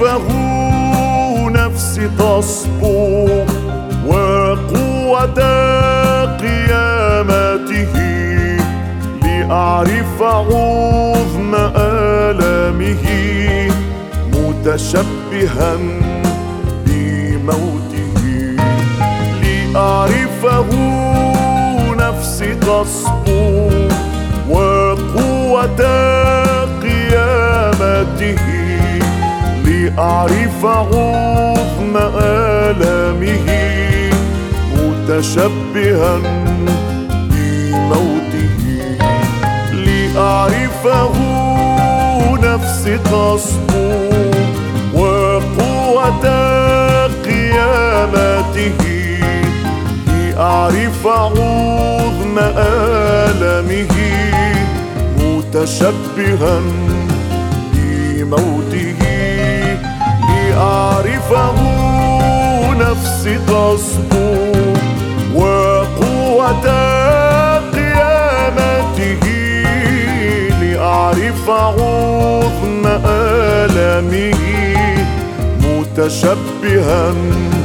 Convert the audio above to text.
لأعرفه نفسي تصبو، وقوة قيامته لأعرف عظم آلامه، متشبها بموته. لأعرفه نفسي تصبو، وقوة قيامته لأعرف عظم آلامه، متشبها بموته. لأعرفه نفسي تصبو، وقوة قيامته لأعرف عظم آلامه، متشبها بموته. لأعرفه نفسي تصبو، وقوة قيامته لأعرف عظم آلامه، متشبها